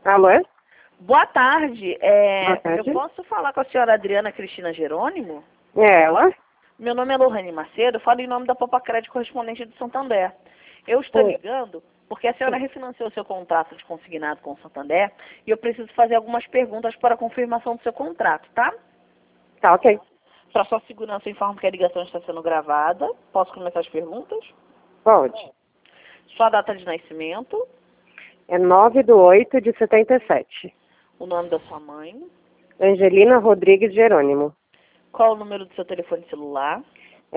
Alô? Boa tarde. Boa tarde. Eu posso falar com a senhora Adriana Cristina Jerônimo? É ela? Meu nome é Lohane Macedo, eu falo em nome da Popa Crédito correspondente de Santander. Eu estou Oi. ligando porque a senhora refinanciou seu contrato de consignado com o Santander e eu preciso fazer algumas perguntas para a confirmação do seu contrato, tá? Tá, ok. Para sua segurança, eu informo que a ligação está sendo gravada. Posso começar as perguntas? Pode. Sua data de nascimento, É 9/8/77. o nome da sua mãe, Angelina Rodrigues Jerônimo. qual o número do seu telefone celular, É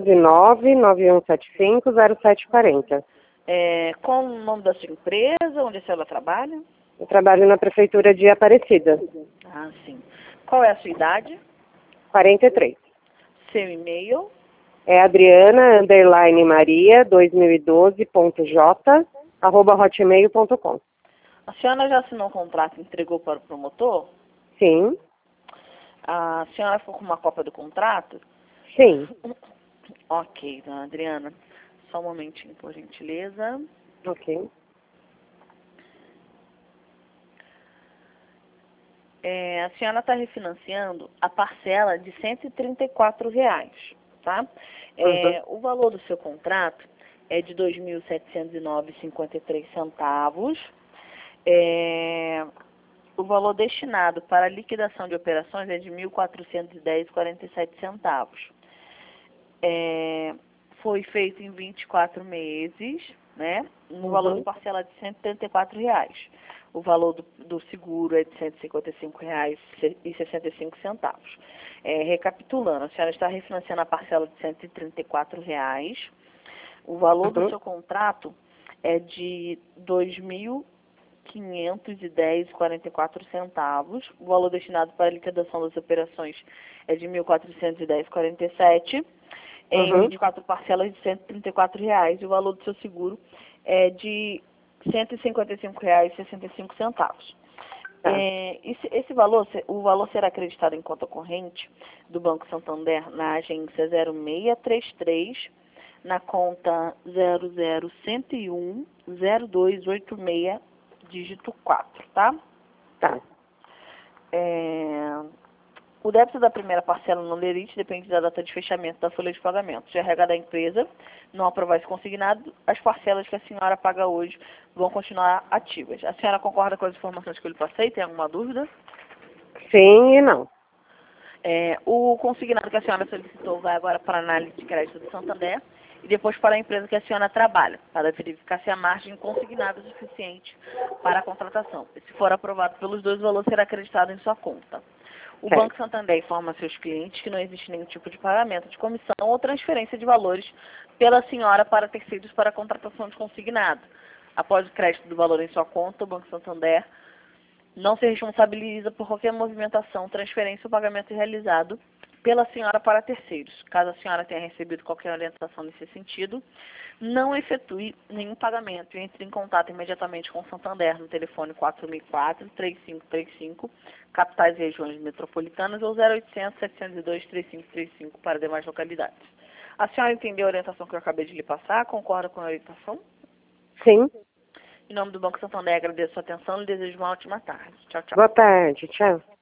12991750740. qual o nome da sua empresa, onde a senhora trabalha? Eu trabalho na prefeitura de Aparecida. Ah, sim. Qual é a sua idade? 43. Seu e-mail? É adriana_maria2012.j@hotmail.com. A senhora já assinou o contrato e entregou para o promotor? Sim. A senhora ficou com uma cópia do contrato? Sim. Ok, dona Adriana. Só um momentinho, por gentileza. Ok. A senhora está refinanciando a parcela de R$ 134, tá? Uhum. O valor do seu contrato é de R$ 2.709,53. O valor destinado para a liquidação de operações é de R$ 1.410,47. Foi feito em 24 meses, né? No valor de parcela de R$ 134. O valor do seguro é de R$ 155,65. Recapitulando, a senhora está refinanciando a parcela de R$ 134. O valor do seu contrato é de R$ 2.510,44. O valor destinado para a liquidação das operações é de R$ 1.410,47. Em 24 parcelas de R$ 134. E o valor do seu seguro é de R$ 155,65. Tá. Esse valor, o valor será acreditado em conta corrente do Banco Santander na agência 0633, na conta 00010286, dígito 4, tá? Tá. O débito da primeira parcela no lerite depende da data de fechamento da folha de pagamento. Se a RH da empresa não aprovar esse consignado, as parcelas que a senhora paga hoje vão continuar ativas. A senhora concorda com as informações que eu lhe passei? Tem alguma dúvida? Sim e não. O consignado que a senhora solicitou vai agora para a análise de crédito do Santander e depois para a empresa que a senhora trabalha, para verificar se a margem consignada é suficiente para a contratação. E se for aprovado pelos dois, o valor será acreditado em sua conta. O Certo. Banco Santander informa a seus clientes que não existe nenhum tipo de pagamento de comissão ou transferência de valores pela senhora para terceiros para a contratação de consignado. Após o crédito do valor em sua conta, o Banco Santander não se responsabiliza por qualquer movimentação, transferência ou pagamento realizado pela senhora para terceiros. Caso a senhora tenha recebido qualquer orientação nesse sentido, não efetue nenhum pagamento e entre em contato imediatamente com o Santander no telefone 4004-3535, capitais e regiões metropolitanas, ou 0800-702-3535 para demais localidades. A senhora entendeu a orientação que eu acabei de lhe passar? Concorda com a orientação? Sim. Em nome do Banco Santander, agradeço a sua atenção e desejo uma ótima tarde. Tchau, tchau. Boa tarde. Tchau.